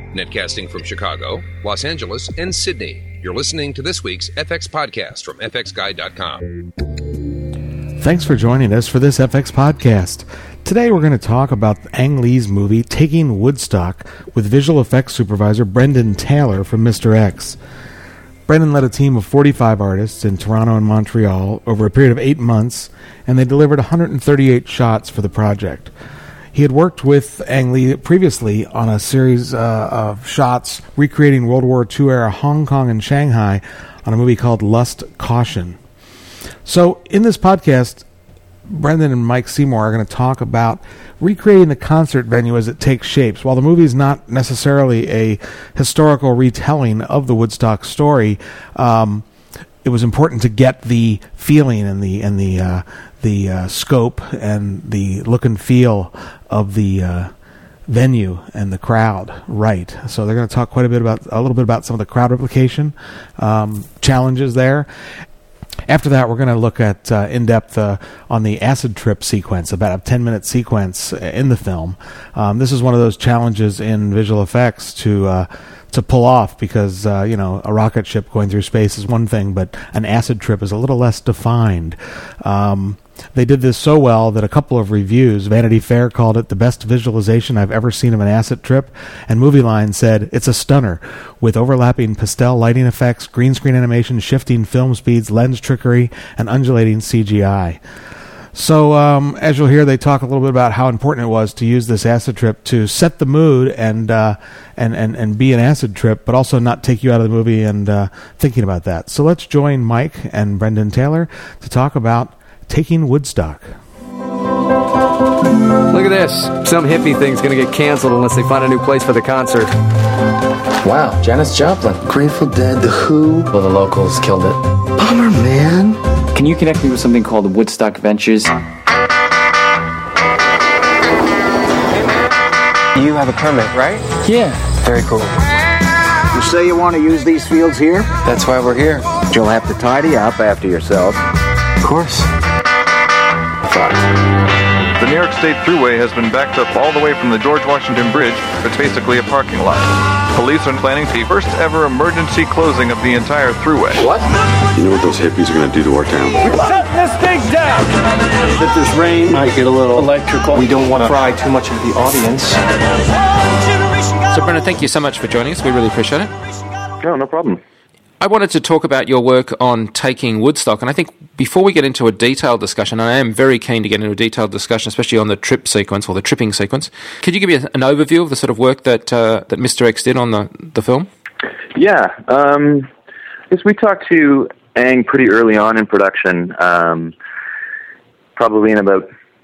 Netcasting from Chicago, Los Angeles, and Sydney. You're listening to this week's FX podcast from FXGuide.com. Thanks for joining us for this FX podcast. Today we're going to talk about Ang Lee's movie Taking Woodstock with visual effects supervisor Brendan Taylor from Mr. X. Brendan led a team of 45 artists in Toronto and Montreal over a period of 8 months, and they delivered 138 shots for the project. He had worked with Ang Lee previously on a series of shots recreating World War II-era Hong Kong and Shanghai on a movie called Lust, Caution. So in this podcast, Brendan and Mike Seymour are going to talk about recreating the concert venue as it takes shapes. While the movie is not necessarily a historical retelling of the Woodstock story, it was important to get the feeling and the scope and the look and feel of the venue and the crowd right. So they're going to talk a little bit about some of the crowd replication challenges there. After that, we're going to look at in depth on the acid trip sequence, about a 10-minute sequence in the film. This is one of those challenges in visual effects to pull off because a rocket ship going through space is one thing, but an acid trip is a little less defined. They did this so well that a couple of reviews, Vanity Fair called it the best visualization I've ever seen of an acid trip, and Movie Line said it's a stunner, with overlapping pastel lighting effects, green screen animation, shifting film speeds, lens trickery, and undulating CGI. So, as you'll hear, they talk a little bit about how important it was to use this acid trip to set the mood and be an acid trip, but also not take you out of the movie and thinking about that. So let's join Mike and Brendan Taylor to talk about Taking Woodstock. Look at this. Some hippie thing's gonna get canceled unless they find a new place for the concert. Wow, Janis Joplin, Grateful Dead, The Who. Well, the locals killed it. Bummer, man. Can you connect me with something called the Woodstock Ventures? You have a permit, right? Yeah. Very cool. You say you want to use these fields here? That's why we're here. You'll have to tidy up after yourself. Of course. The New York State Thruway has been backed up all the way from the George Washington Bridge. It's basically a parking lot. Police are planning the first ever emergency closing of the entire Thruway. What? You know what those hippies are going to do to our town? We're shutting this thing down! If there's rain, might get a little electrical. We don't want to fry too much of the audience. So, Brendan, thank you so much for joining us. We really appreciate it. No problem. I wanted to talk about your work on Taking Woodstock, and I think before we get into a detailed discussion, and I am very keen to get into a detailed discussion, especially on the trip sequence or the tripping sequence, could you give me an overview of the sort of work that that Mr. X did on the film? Yeah. Yes, we talked to Ang pretty early on in production, probably in about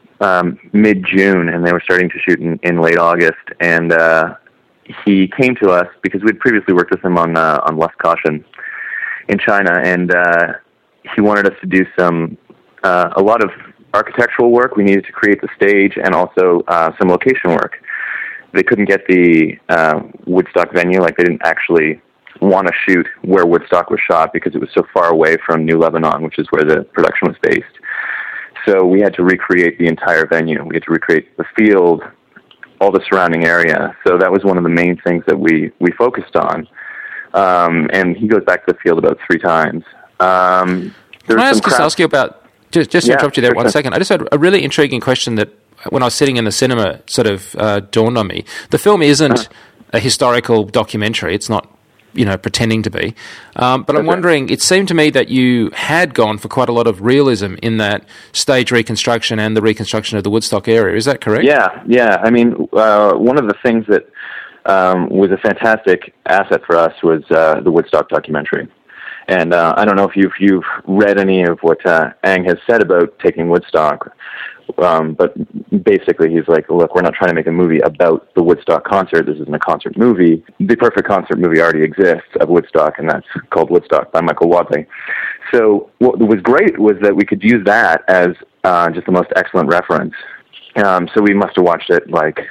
mid-June, and they were starting to shoot in late August, and he came to us because we'd previously worked with him on Lust, Caution in China, and he wanted us to do a lot of architectural work. We needed to create the stage and also some location work. They couldn't get the Woodstock venue, like they didn't actually want to shoot where Woodstock was shot because it was so far away from New Lebanon, which is where the production was based. So we had to recreate the entire venue. We had to recreate the field, all the surrounding area. So that was one of the main things that we focused on. And he goes back to the field about 3 times. Can I ask you about, just to interrupt you there 1 second, I just had a really intriguing question that when I was sitting in the cinema sort of dawned on me. The film isn't a historical documentary. It's not, pretending to be. But I'm wondering, it seemed to me that you had gone for quite a lot of realism in that stage reconstruction and the reconstruction of the Woodstock area. Is that correct? Yeah. I mean, one of the things that was a fantastic asset for us was the Woodstock documentary. And I don't know if you've read any of what Ang has said about Taking Woodstock, but basically he's like, look, we're not trying to make a movie about the Woodstock concert. This isn't a concert movie. The perfect concert movie already exists of Woodstock, and that's called Woodstock by Michael Wadley. So what was great was that we could use that as just the most excellent reference. So we must have watched it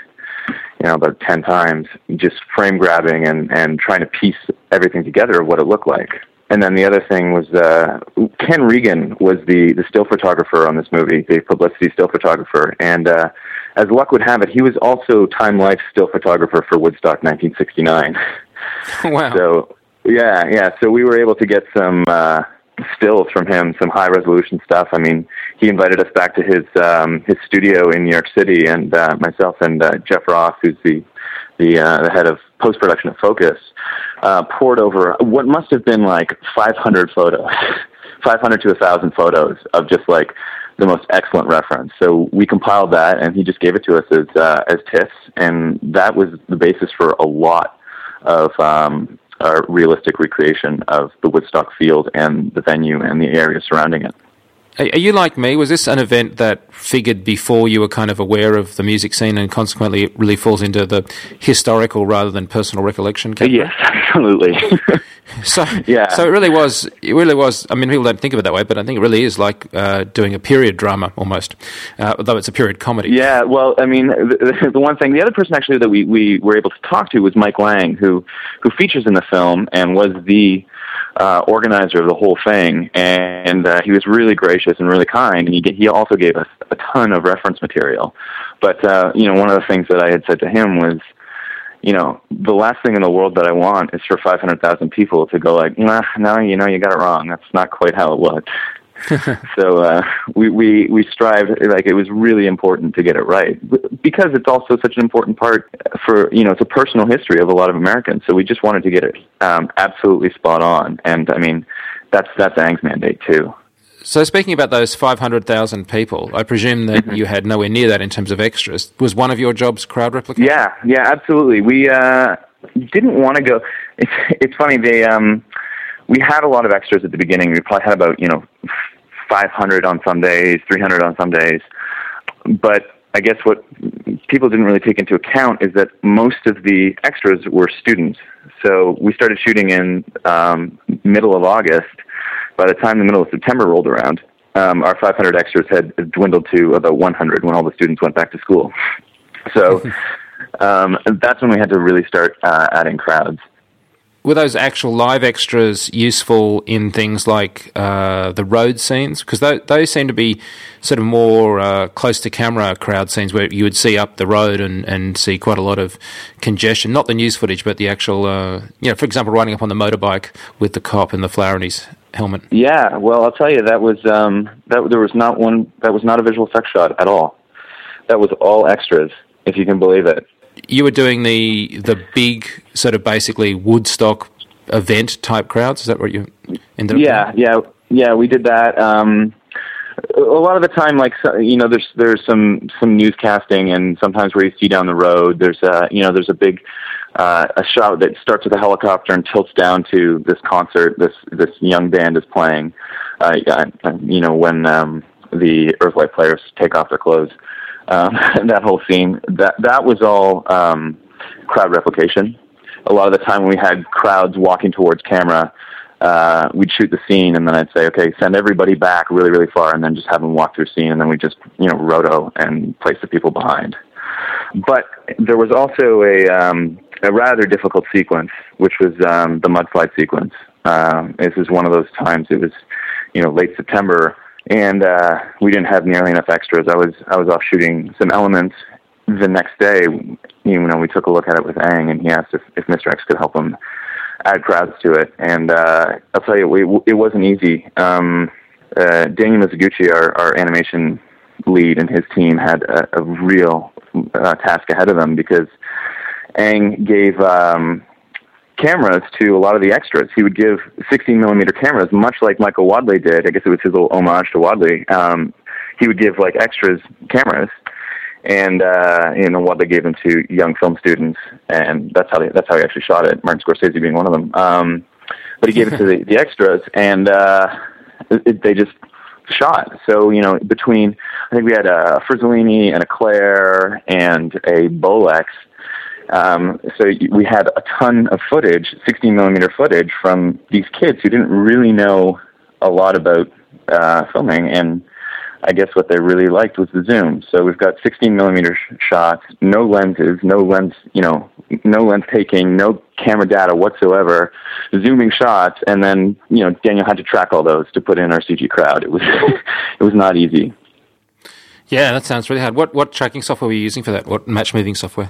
about 10 times, just frame grabbing and trying to piece everything together of what it looked like. And then the other thing was Ken Regan was the still photographer on this movie, the publicity still photographer. And as luck would have it, he was also Time Life still photographer for Woodstock 1969. Wow. So, yeah. So we were able to get some stills from him, some high-resolution stuff. I mean, he invited us back to his studio in New York City, and myself and Jeff Ross, who's the head of post-production at Focus, poured over what must have been like 500 photos, 500 to 1,000 photos of just like the most excellent reference. So we compiled that, and he just gave it to us as TIFFs, and that was the basis for a lot of our realistic recreation of the Woodstock field and the venue and the area surrounding it. Are you like me? Was this an event that figured before you were kind of aware of the music scene, and consequently it really falls into the historical rather than personal recollection category? Yes, absolutely. So it really was, I mean, people don't think of it that way, but I think it really is like doing a period drama almost, although it's a period comedy. Yeah, well, I mean, the other person actually that we were able to talk to was Mike Lang, who features in the film and was the organizer of the whole thing, and he was really gracious and really kind, and he also gave us a ton of reference material. But one of the things that I had said to him was, the last thing in the world that I want is for 500,000 people to go like, no, you got it wrong. That's not quite how it looked. So we strived, like, it was really important to get it right, because it's also such an important part for, it's a personal history of a lot of Americans. So we just wanted to get it absolutely spot on. And I mean, that's Ang's mandate too. So speaking about those 500,000 people, I presume that you had nowhere near that in terms of extras. Was one of your jobs crowd replication? Yeah, absolutely. We didn't want to go. It's funny, we had a lot of extras at the beginning. We probably had about 500 on some days, 300 on some days. But I guess what people didn't really take into account is that most of the extras were students. So we started shooting in middle of August. By the time the middle of September rolled around, our 500 extras had dwindled to about 100 when all the students went back to school. So that's when we had to really start adding crowds. Were those actual live extras useful in things like the road scenes? Because those seem to be sort of more close-to-camera crowd scenes where you would see up the road and see quite a lot of congestion. Not the news footage, but the actual, for example, riding up on the motorbike with the cop in the flower in his helmet. Yeah, well, I'll tell you, that was that was not a visual effects shot at all. That was all extras, if you can believe it. You were doing the big sort of basically Woodstock event type crowds. Is that what you ended up doing? Yeah. We did that. A lot of the time, like, there's some newscasting, and sometimes where you see down the road, there's a big a shot that starts with a helicopter and tilts down to this concert this young band is playing. When the Earthlight players take off their clothes. That whole scene, that was all crowd replication. A lot of the time when we had crowds walking towards camera, we'd shoot the scene, and then I'd say, okay, send everybody back really, really far, and then just have them walk through the scene, and then we just, roto and place the people behind. But there was also a rather difficult sequence, which was the mudslide sequence. This was one of those times, it was, late September, and we didn't have nearly enough extras. I was off shooting some elements. The next day, we took a look at it with Ang, and he asked if Mr. X could help him add crowds to it. And I'll tell you, it wasn't easy. Daniel Mizuguchi, our animation lead, and his team had a real task ahead of them, because Ang gave cameras to a lot of the extras. He would give 16mm cameras, much like Michael Wadley did. I guess it was his little homage to Wadley. He would give like extras cameras, and Wadley gave them to young film students, and that's how he actually shot it. Martin Scorsese being one of them. But he gave it to the extras, and they just shot. So between, I think we had a Frizzolini and a Claire and a Bolex. So we had a ton of footage, 16mm footage from these kids who didn't really know a lot about filming, and I guess what they really liked was the zoom. So we've got 16mm shots, no lenses, no lens taking, no camera data whatsoever, zooming shots, and then Daniel had to track all those to put in our CG crowd. It was not easy. Yeah, that sounds really hard. What tracking software were you using for that? What match moving software?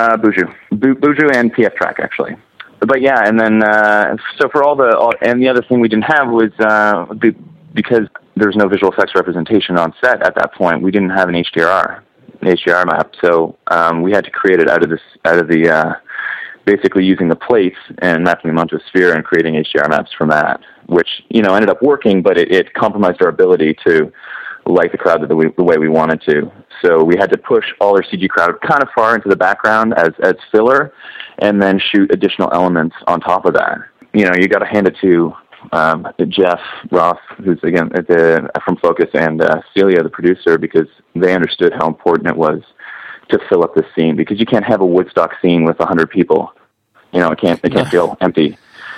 Buju and PF Track, actually. But yeah, and then so for and the other thing we didn't have was because there's no visual effects representation on set at that point. We didn't have an HDR map, so we had to create it out of the basically using the plates and mapping them onto a sphere and creating HDR maps from that, which ended up working, but it compromised our ability to light the crowd the way we wanted to. So we had to push all our CG crowd kind of far into the background as filler, and then shoot additional elements on top of that. You got to hand it to Jeff Roth, who's again from Focus, and Celia, the producer, because they understood how important it was to fill up this scene, because you can't have a Woodstock scene with 100 people. It can't feel empty.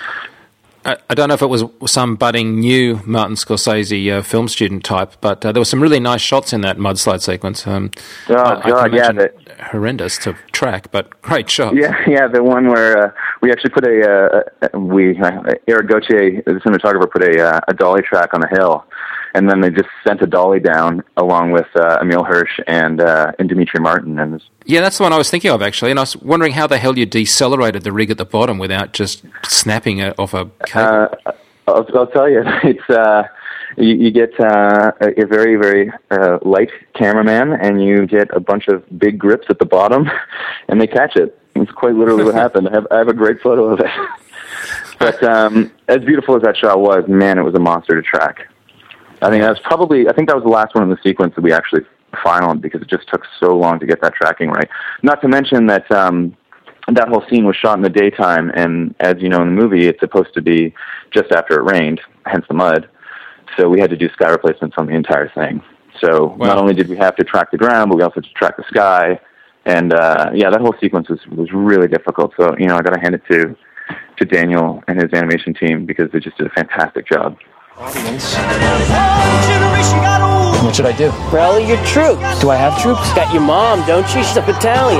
I don't know if it was some budding new Martin Scorsese film student type, but there were some really nice shots in that mudslide sequence. Horrendous to track, but great shot. Yeah, the one where we actually put Eric Gauthier, the cinematographer, put a dolly track on the hill, and then they just sent a dolly down along with Emile Hirsch and Dimitri Martin. And yeah, that's the one I was thinking of, actually, and I was wondering how the hell you decelerated the rig at the bottom without just snapping it off a cable. I'll tell you, it's you get a very, very light cameraman, and you get a bunch of big grips at the bottom, and they catch it. It's quite literally what happened. I have a great photo of it. But as beautiful as that shot was, man, it was a monster to track. I think that was the last one in the sequence that we actually finalized, because it just took so long to get that tracking right. Not to mention that that whole scene was shot in the daytime, and as you know in the movie, it's supposed to be just after it rained, hence the mud. So we had to do sky replacements on the entire thing. So Not only did we have to track the ground, but we also had to track the sky. And that whole sequence was really difficult. So I got to hand it to Daniel and his animation team, because they just did a fantastic job. Audience. What should I do? Rally your troops. Do I have troops? Got your mom, don't you? She's a battalion.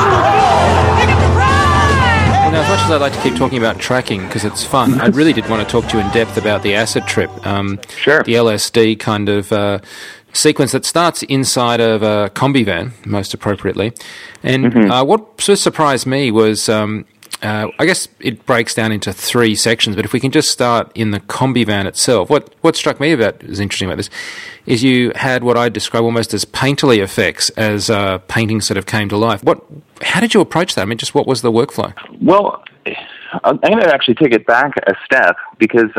Well, now, as much as I'd like to keep talking about tracking, because it's fun, I really did want to talk to you in depth about the acid trip. Sure. The LSD kind of sequence that starts inside of a combi van, most appropriately. And what sort of surprised me was... I guess it breaks down into 3 sections, but if we can just start in the combi van itself, what struck me is interesting about this is you had what I describe almost as painterly effects as painting sort of came to life. How did you approach that? I mean, just what was the workflow? Well, I'm going to actually take it back a step, because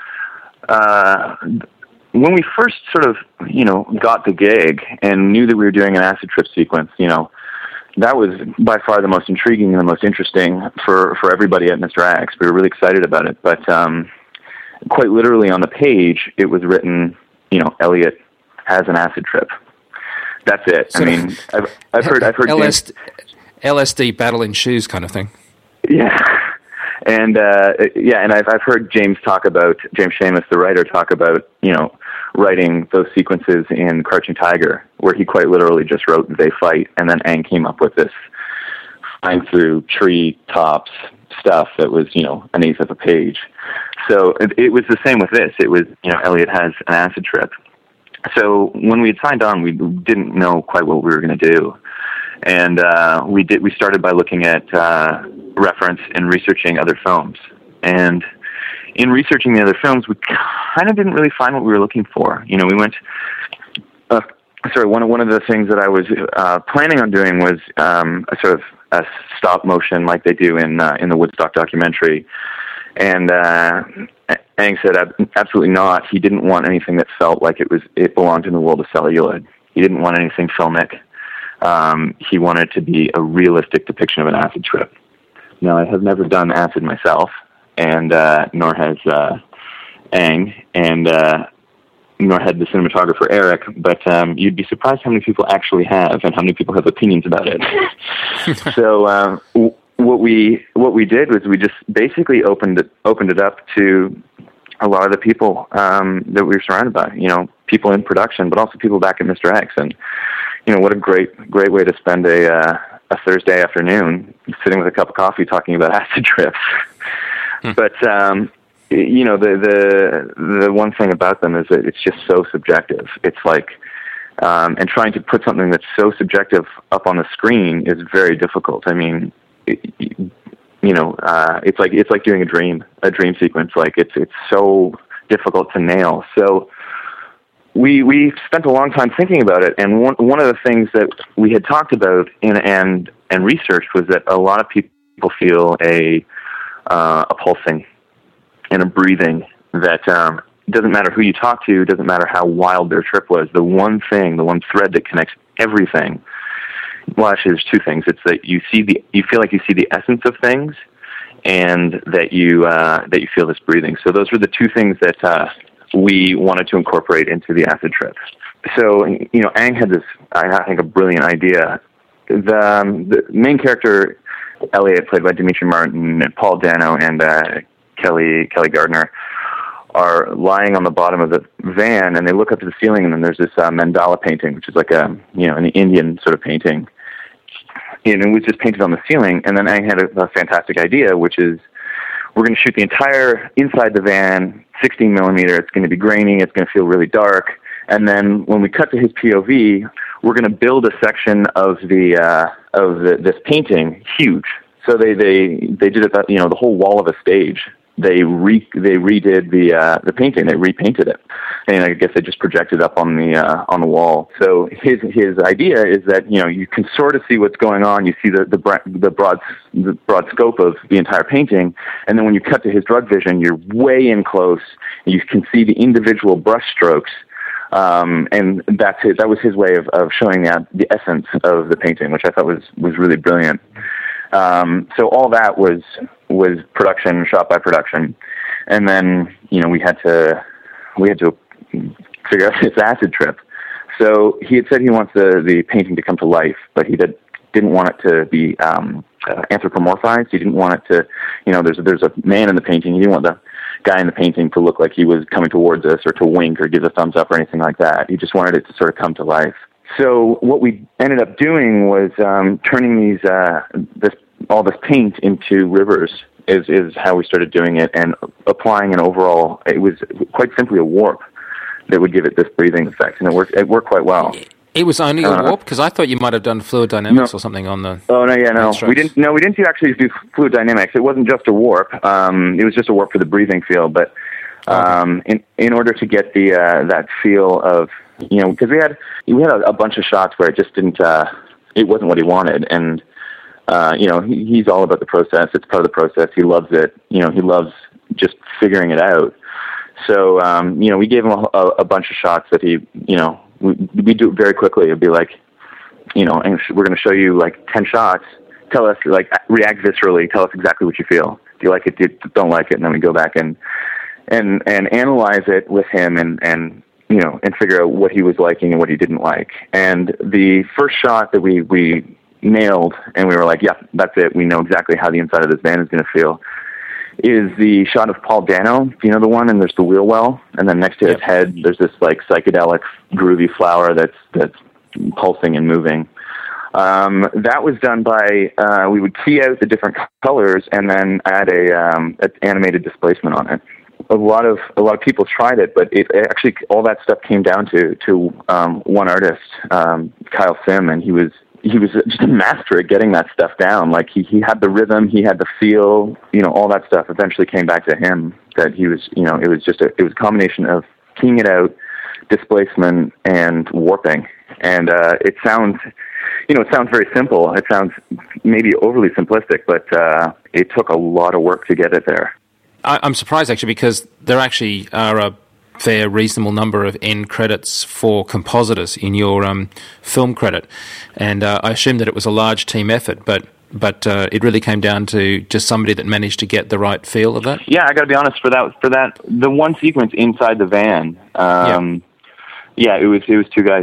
when we first sort of, got the gig and knew that we were doing an acid trip sequence, that was by far the most intriguing and the most interesting for everybody at Mr. X. We were really excited about it. But quite literally on the page, it was written, Elliot has an acid trip. That's it. So I've heard LSD battle in shoes kind of thing. Yeah. And and I've heard James Schamus, the writer, talk about, writing those sequences in Crouching Tiger, where he quite literally just wrote "they fight," and then Aang came up with this flying through tree tops stuff that was, an eighth of a page. So it was the same with this. It was, Elliot has an acid trip. So when we had signed on, we didn't know quite what we were going to do, and we started by looking at reference and researching other films. And in researching the other films, we kind of didn't really find what we were looking for. We went. One of the things that I was planning on doing was a sort of a stop motion like they do in the Woodstock documentary, and Aang said absolutely not. He didn't want anything that felt like it belonged in the world of celluloid. He didn't want anything filmic. He wanted it to be a realistic depiction of an acid trip. Now, I have never done acid myself, and nor has Aang, and nor had the cinematographer Eric, but you'd be surprised how many people actually have, and how many people have opinions about it. So what we did was we just basically opened it up to a lot of the people that we were surrounded by, people in production, but also people back at Mr. X, and what a great way to spend a Thursday afternoon sitting with a cup of coffee talking about acid trips. But the one thing about them is that it's just so subjective. It's like And trying to put something that's so subjective up on the screen is very difficult. I mean, it's like doing a dream sequence. Like it's so difficult to nail. So we spent a long time thinking about it, and one of the things that we had talked about and researched was that a lot of people feel a pulsing and a breathing that doesn't matter who you talk to, doesn't matter how wild their trip was. The one thread that connects everything. Well, actually, there's two things. It's that you feel like you see the essence of things, and that you feel this breathing. So those were the two things that we wanted to incorporate into the acid trip. So, Ang had this, I think, a brilliant idea. The main character, Elliot, played by Dimitri Martin, and Paul Dano, and Kelly Gardner, are lying on the bottom of the van, and they look up to the ceiling, and then there's this mandala painting, which is like an Indian sort of painting. And it was just painted on the ceiling, and then Ang had a fantastic idea, which is we're going to shoot the entire inside the van, 16 millimeter. It's going to be grainy. It's going to feel really dark. And then when we cut to his POV, we're going to build a section of this painting huge. So they did it, the whole wall of a stage. They redid the painting. They repainted it, and I guess they just projected up on the wall. So his idea is that you can sort of see what's going on. You see the broad scope of the entire painting, and then when you cut to his drug vision, you're way in close, and you can see the individual brush strokes. And that's it. That was his way of showing the essence of the painting, which I thought was really brilliant. So all that was production, shot by production, and then we had to figure out this acid trip. So he had said he wants the painting to come to life, but he didn't want it to be anthropomorphized. He didn't want it to, there's a man in the painting. He didn't want the guy in the painting to look like he was coming towards us or to wink or give a thumbs up or anything like that. He just wanted it to sort of come to life. So what we ended up doing was turning all this paint into rivers is how we started doing it, and applying an overall, it was quite simply a warp that would give it this breathing effect, and it worked quite well. It was only a warp? Because I thought you might have done fluid dynamics or something on the... Oh, no. We didn't actually do fluid dynamics. It wasn't just a warp. It was just a warp for the breathing feel, but in order to get that feel of, because we had a bunch of shots where it just didn't, it wasn't what he wanted, and he's all about the process. It's part of the process. He loves it. He loves just figuring it out. So, we gave him a bunch of shots that we do it very quickly. It'd be like, and we're going to show you like 10 shots. Tell us, react viscerally. Tell us exactly what you feel. Do you like it? Do you don't like it? And then we go back and analyze it with him and figure out what he was liking and what he didn't like. And the first shot that we nailed, and we were like, yeah, that's it. We know exactly how the inside of this van is going to feel, is the shot of Paul Dano. Do you know the one? And there's the wheel well, and then next to his head, there's this like psychedelic, groovy flower that's pulsing and moving. That was done by we would key out the different colors and then add an animated displacement on it. A lot of people tried it, but it actually all that stuff came down to one artist, Kyle Sim, and he was just a master at getting that stuff down. Like he had the rhythm, he had the feel, all that stuff eventually came back to him. That he was, it was a combination of keying it out, displacement, and warping. And it sounds very simple. It sounds maybe overly simplistic, but it took a lot of work to get it there. I'm surprised actually, because there actually are a fair reasonable number of end credits for compositors in your film credit, and I assumed that it was a large team effort, but it really came down to just somebody that managed to get the right feel of that. Yeah, I got to be honest, for that the one sequence inside the van, it was two guys,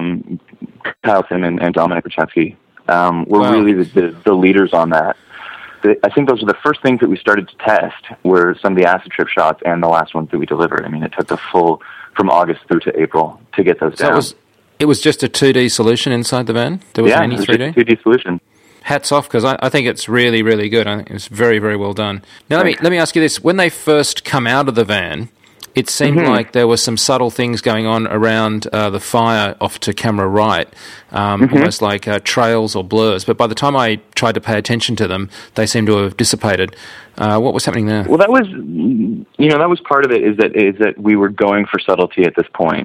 Kyle Sim and Dominic Rachevsky, were really the leaders on that. I think those were the first things that we started to test, were some of the acid trip shots and the last ones that we delivered. I mean, it took the full, from August through to April to get those down. It was just a 2D solution inside the van? There wasn't any 3D? Yeah, it was a 2D solution. Hats off, because I think it's really, really good. I think it's very, very well done. Now, let me ask you this. When they first come out of the van, it seemed like there were some subtle things going on around the fire off to camera right, almost like trails or blurs. But by the time I tried to pay attention to them, they seemed to have dissipated. What was happening there? Well, that was part of it. Is that we were going for subtlety at this point.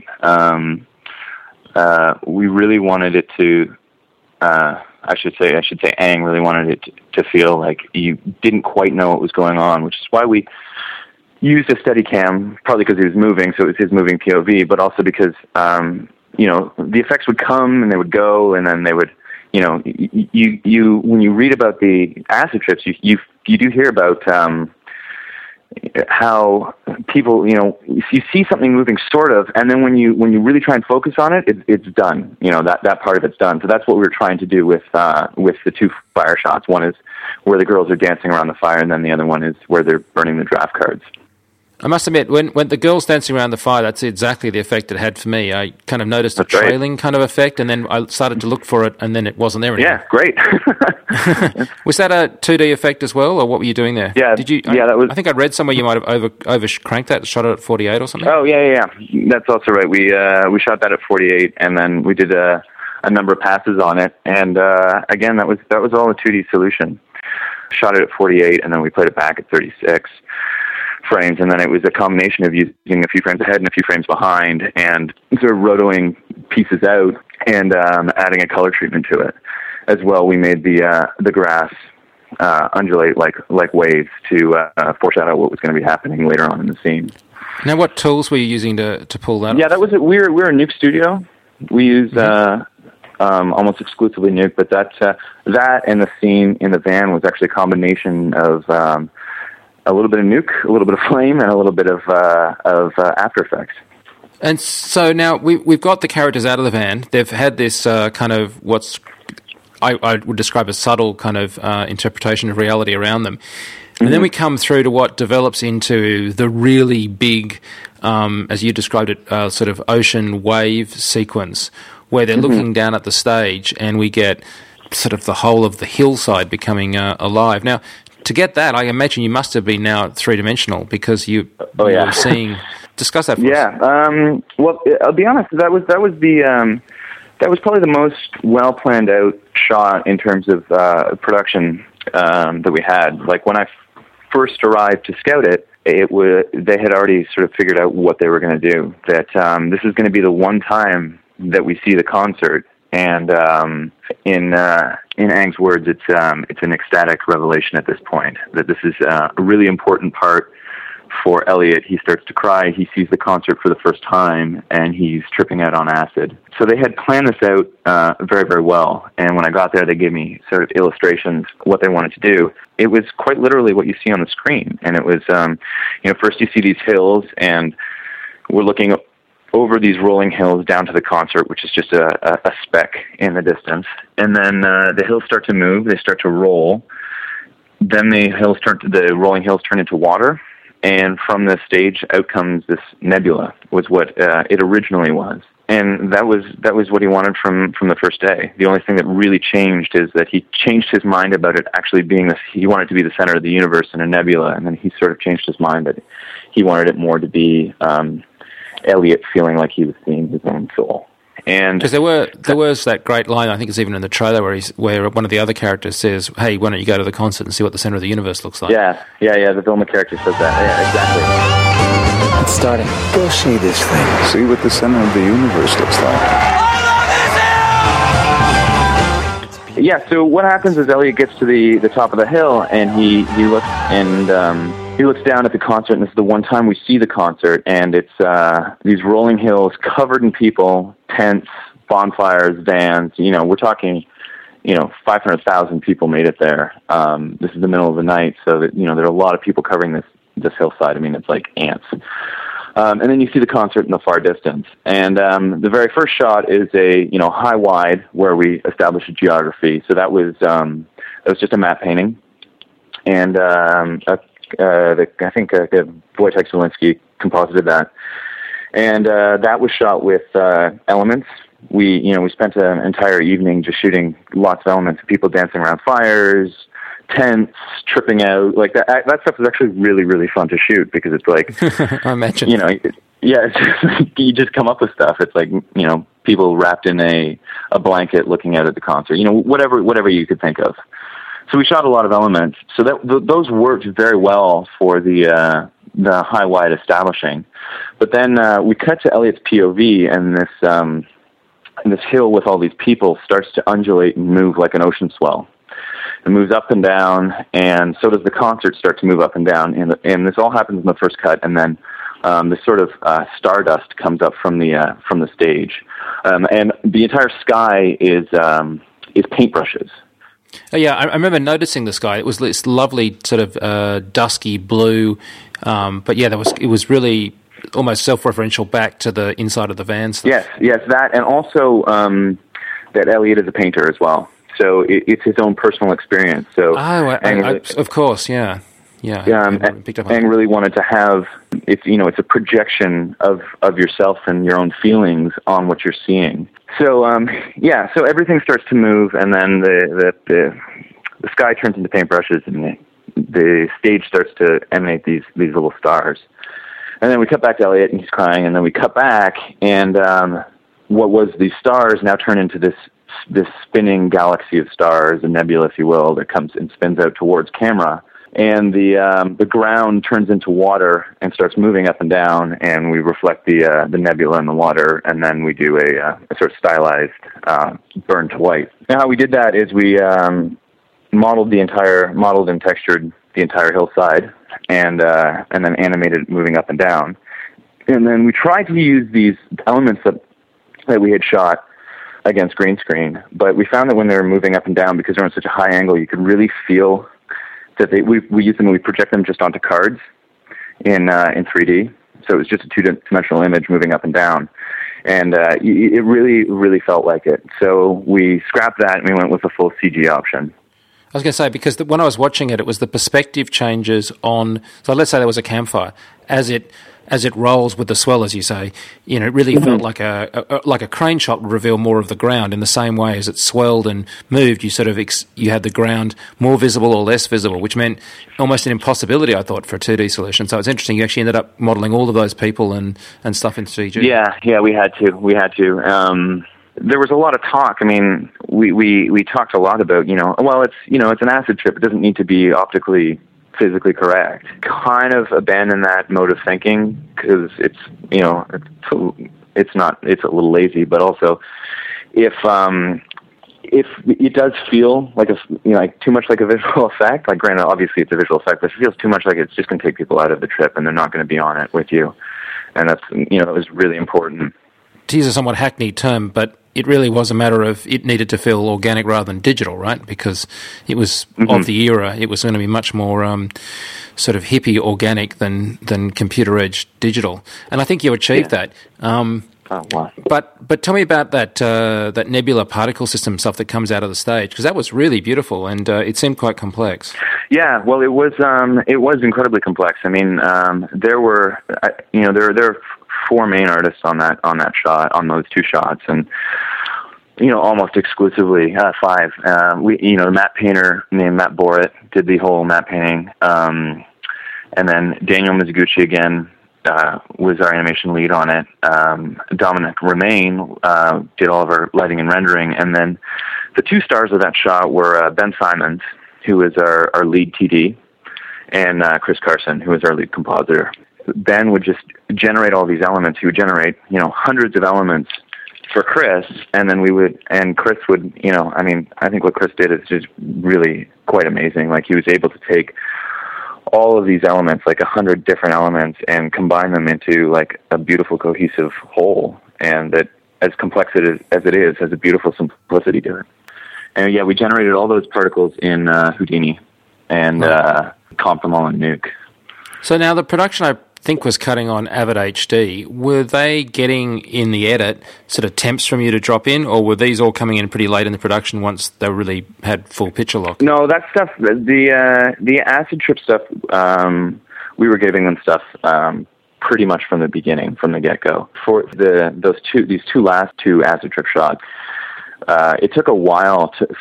We really wanted it to. I should say, Aang really wanted it to feel like you didn't quite know what was going on, which is why we used a Steadicam, partly because he was moving, so it was his moving POV, but also because, the effects would come and they would go, and then they would, you when you read about the acid trips, you do hear about, how people, you see something moving sort of, and then when you really try and focus on it, it's done. That part of it's done. So that's what we were trying to do with the two fire shots. One is where the girls are dancing around the fire, and then the other one is where they're burning the draft cards. I must admit, when the girls dancing around the fire, that's exactly the effect it had for me. I kind of noticed a trailing kind of effect, and then I started to look for it, and then it wasn't there anymore. Yeah, great. Was that a 2D effect as well, or what were you doing there? Yeah, did you? That was. I think I read somewhere you might have over cranked that, shot it at 48 or something. Oh yeah. That's also right. We shot that at 48, and then we did a number of passes on it, and again, that was all a 2D solution. Shot it at 48, and then we played it back at 36. frames, and then it was a combination of using a few frames ahead and a few frames behind, and sort of rotoing pieces out and adding a color treatment to it. As well, we made the grass undulate like waves to foreshadow what was going to be happening later on in the scene. Now, what tools were you using to pull that off? Yeah, that was it. We're a Nuke studio. We use almost exclusively Nuke, but that and the scene in the van was actually a combination of a little bit of Nuke, a little bit of Flame, and a little bit of After Effects. And so now we've got the characters out of the van. They've had this kind of what's I would describe as subtle kind of interpretation of reality around them. And then we come through to what develops into the really big, as you described it, sort of ocean wave sequence, where they're looking down at the stage, and we get sort of the whole of the hillside becoming alive. Now, to get that, I imagine you must have been now three-dimensional, because you were seeing... Discuss that for us. Well, I'll be honest, that was probably the most well-planned out shot in terms of production that we had. Like, when I first arrived to scout it, they had already sort of figured out what they were going to do. That this is going to be the one time that we see the concert, and in Aang's words, it's an ecstatic revelation at this point. That this is a really important part for Elliot. He starts to cry. He sees the concert for the first time, and he's tripping out on acid. So they had planned this out very, very well. And when I got there, they gave me sort of illustrations what they wanted to do. It was quite literally what you see on the screen. And it was, first you see these hills, and we're looking over these rolling hills down to the concert, which is just a speck in the distance. And then the hills start to move. They start to roll. Then the rolling hills turn into water. And from the stage out comes this nebula, was what it originally was. And that was what he wanted from the first day. The only thing that really changed is that he changed his mind about it actually being this. He wanted it to be the center of the universe in a nebula, and then he sort of changed his mind that he wanted it more to be Elliot feeling like he was seeing his own soul. And because there was that great line, I think it's even in the trailer, where one of the other characters says, "Hey, why don't you go to the concert and see what the center of the universe looks like?" Yeah. The Vilma character says that. Yeah, exactly. It's starting. Go see this thing. See what the center of the universe looks like. Yeah. So what happens is Elliot gets to the top of the hill, and he looks and. He looks down at the concert, and this is the one time we see the concert, and it's these rolling hills covered in people, tents, bonfires, vans. We're talking, 500,000 people made it there. This is the middle of the night, so that there are a lot of people covering this hillside. I mean, it's like ants. And then you see the concert in the far distance, and the very first shot is a high wide where we establish a geography. So that was just a map painting, and I think Wojtek Zielinski composited that, and that was shot with elements. We spent an entire evening just shooting lots of elements, people dancing around fires, tents, tripping out, like that stuff is actually really, really fun to shoot because it's like, I imagine, it's just, you just come up with stuff. It's like, people wrapped in a blanket looking out at the concert, whatever you could think of. So we shot a lot of elements. So those worked very well for the high wide establishing. But then we cut to Elliot's POV, and this hill with all these people starts to undulate and move like an ocean swell. It moves up and down, and so does the concert start to move up and down. And this all happens in the first cut, and then this sort of stardust comes up from the stage, and the entire sky is paintbrushes. Oh, yeah, I remember noticing the sky. It was this lovely sort of dusky blue, but yeah, it was really almost self-referential back to the inside of the van stuff. Yes, that, and also that Elliot is a painter as well. So it's his own personal experience. So of course, yeah. And really wanted to have it's a projection of yourself and your own feelings on what you're seeing. So so everything starts to move, and then the sky turns into paintbrushes, and the stage starts to emanate these little stars. And then we cut back to Elliot, and he's crying, and then we cut back, and what was these stars now turn into this spinning galaxy of stars, a nebula, if you will, that comes and spins out towards camera. And the ground turns into water and starts moving up and down, and we reflect the nebula in the water, and then we do a sort of stylized burn to white. Now, how we did that is we modeled and textured the entire hillside, and then animated it moving up and down. And then we tried to use these elements that we had shot against green screen, but we found that when they were moving up and down, because they're on such a high angle, you could really feel that we use them and we project them just onto cards in 3D. So it was just a two-dimensional image moving up and down. And it really, really felt like it. So we scrapped that and we went with a full CG option. I was going to say, because when I was watching it, it was the perspective changes on... So let's say there was a campfire. As it rolls with the swell, as you say, it really felt like a crane shot would reveal more of the ground. In the same way as it swelled and moved, you sort of you had the ground more visible or less visible, which meant almost an impossibility, I thought, for a 2D solution. So it's interesting. You actually ended up modelling all of those people and stuff in CG. Yeah, we had to. There was a lot of talk. I mean, we talked a lot about, it's an acid trip. It doesn't need to be optically, physically correct. Kind of abandon that mode of thinking because it's a little lazy, but also if it does feel like too much like a visual effect, like granted, obviously it's a visual effect, but if it feels too much like it's just going to take people out of the trip and they're not going to be on it with you. And that's, it was really important. To use a somewhat hackneyed term, but it really was a matter of it needed to feel organic rather than digital, right? Because it was of the era. It was going to be much more sort of hippie organic than computer-edged digital. And I think you achieved that. Wow. But tell me about that nebula particle system stuff that comes out of the stage, because that was really beautiful and it seemed quite complex. Yeah, well, it was incredibly complex. I mean, there were 4 main artists on that shot, on those 2 shots, and almost exclusively 5. The matte painter named Matt Borat did the whole matte painting, and then Daniel Mizuguchi again was our animation lead on it. Dominic Romain did all of our lighting and rendering, and then the 2 stars of that shot were Ben Simons, who is our lead TD, and Chris Carson, who is our lead compositor. Ben would just generate all these elements. He would generate, hundreds of elements for Chris, and then Chris would, I think what Chris did is just really quite amazing. Like, he was able to take all of these elements, like 100 different elements, and combine them into like a beautiful cohesive whole, and that, as complex as it is, has a beautiful simplicity to it. And yeah, we generated all those particles in Houdini and comped them all in Nuke. So now the production, I think, was cutting on Avid HD. Were they getting in the edit sort of temps from you to drop in, or were these all coming in pretty late in the production once they really had full picture lock? No, that stuff, the acid trip stuff, we were giving them stuff pretty much from the beginning, from the get-go. For these last two acid trip shots, it took a while for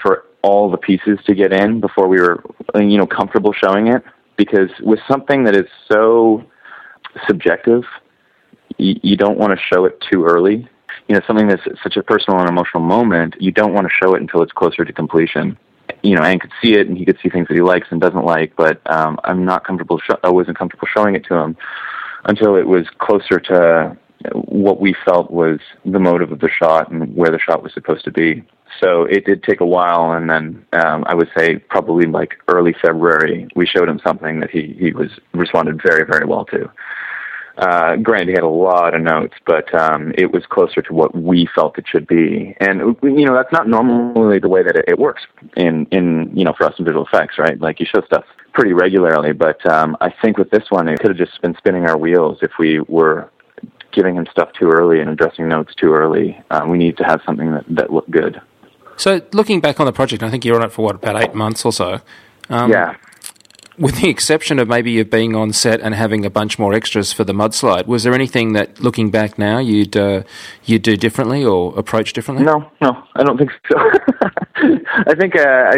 all the pieces to get in before we were, comfortable showing it. Because with something that is so subjective, you don't want to show it too early. Something that's such a personal and emotional moment, you don't want to show it until it's closer to completion. Aang could see it, and he could see things that he likes and doesn't like, but I'm not comfortable. I wasn't comfortable showing it to him until it was closer to what we felt was the motive of the shot and where the shot was supposed to be. So it did take a while, and then I would say probably like early February, we showed him something that he responded very, very well to. Granted, he had a lot of notes, but it was closer to what we felt it should be. And, that's not normally the way that it works in for us in visual effects, right? Like, you show stuff pretty regularly, but I think with this one, it could have just been spinning our wheels if we were giving him stuff too early and addressing notes too early. We need to have something that looked good. So, looking back on the project, I think you were on it for, about 8 months or so. Yeah. With the exception of maybe you being on set and having a bunch more extras for the mudslide, was there anything that, looking back now, you'd do differently or approach differently? No, I don't think so. I think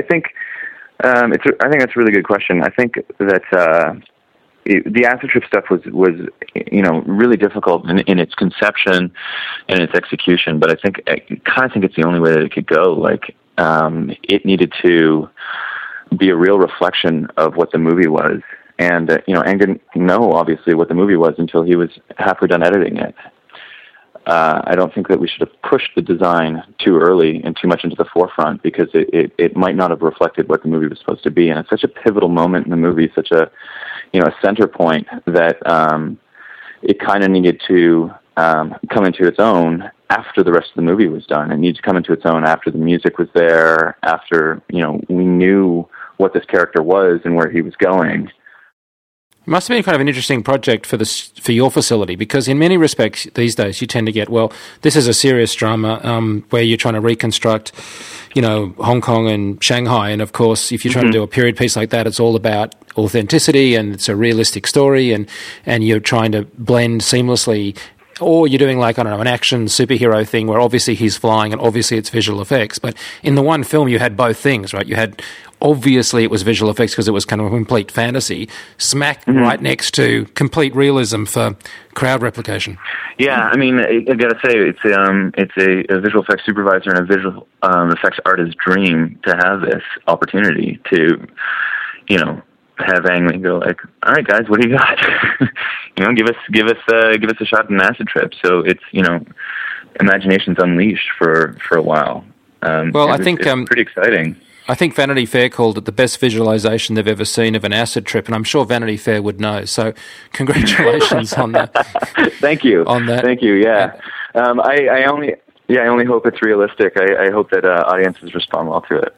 that's a really good question. I think that the acid trip stuff was really difficult in its conception and its execution, but I kind of think it's the only way that it could go. Like, it needed to be a real reflection of what the movie was. And, Aang didn't know, obviously, what the movie was until he was halfway done editing it. I don't think that we should have pushed the design too early and too much into the forefront, because it might not have reflected what the movie was supposed to be. And it's such a pivotal moment in the movie, such a center point, that it kind of needed to come into its own after the rest of the movie was done. It needed to come into its own after the music was there, after, we knew what this character was and where he was going. It must have been kind of an interesting project for your facility, because in many respects these days you tend to get, well, this is a serious drama where you're trying to reconstruct, Hong Kong and Shanghai, and of course if you're trying to do a period piece like that, it's all about authenticity and it's a realistic story, and you're trying to blend seamlessly. Or you're doing like, I don't know, an action superhero thing where obviously he's flying and obviously it's visual effects. But in the one film you had both things, right? You had, obviously it was visual effects because it was kind of a complete fantasy, smack right next to complete realism for crowd replication. Yeah, I mean, I gotta say, it's a visual effects supervisor and a visual effects artist's dream to have this opportunity to, have Ang Lee go like, all right, guys, what do you got? Give us a shot in an acid trip. So it's, imagination's unleashed for a while. Well, I think it's pretty exciting. I think Vanity Fair called it the best visualization they've ever seen of an acid trip, and I'm sure Vanity Fair would know. So, congratulations on that. Thank you. On that. Thank you. Yeah. I only hope it's realistic. I hope that audiences respond well to it.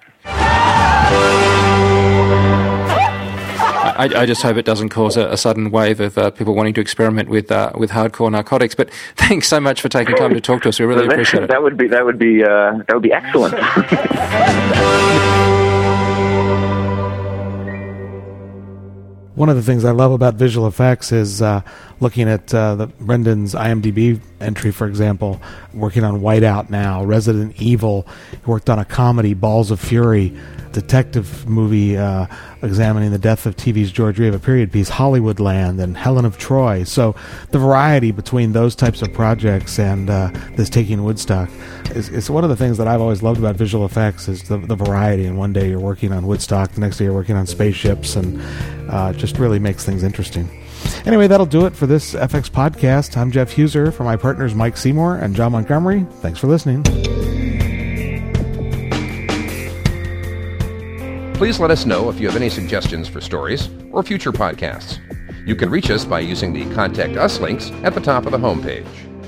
I just hope it doesn't cause a sudden wave of people wanting to experiment with hardcore narcotics. But thanks so much for taking time to talk to us. We really appreciate it. That would be excellent. One of the things I love about visual effects is looking at Brendan's IMDb entry, for example, working on Whiteout now, Resident Evil. He worked on a comedy, Balls of Fury, detective movie examining the death of TV's George Reeve, a period piece, Hollywoodland, and Helen of Troy. So the variety between those types of projects and this Taking Woodstock is one of the things that I've always loved about visual effects, is the variety. And one day you're working on Woodstock, the next day you're working on spaceships, and just really makes things interesting. Anyway, that'll do it for this FX podcast. I'm Jeff Huser, for my partners Mike Seymour and John Montgomery. Thanks for listening. Please let us know if you have any suggestions for stories or future podcasts. You can reach us by using the Contact Us links at the top of the homepage.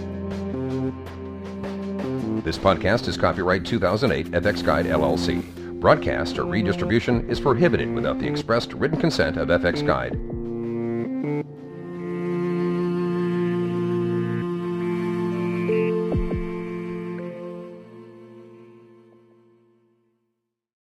This podcast is copyright 2008 FX Guide LLC. Broadcast or redistribution is prohibited without the expressed written consent of FX Guide.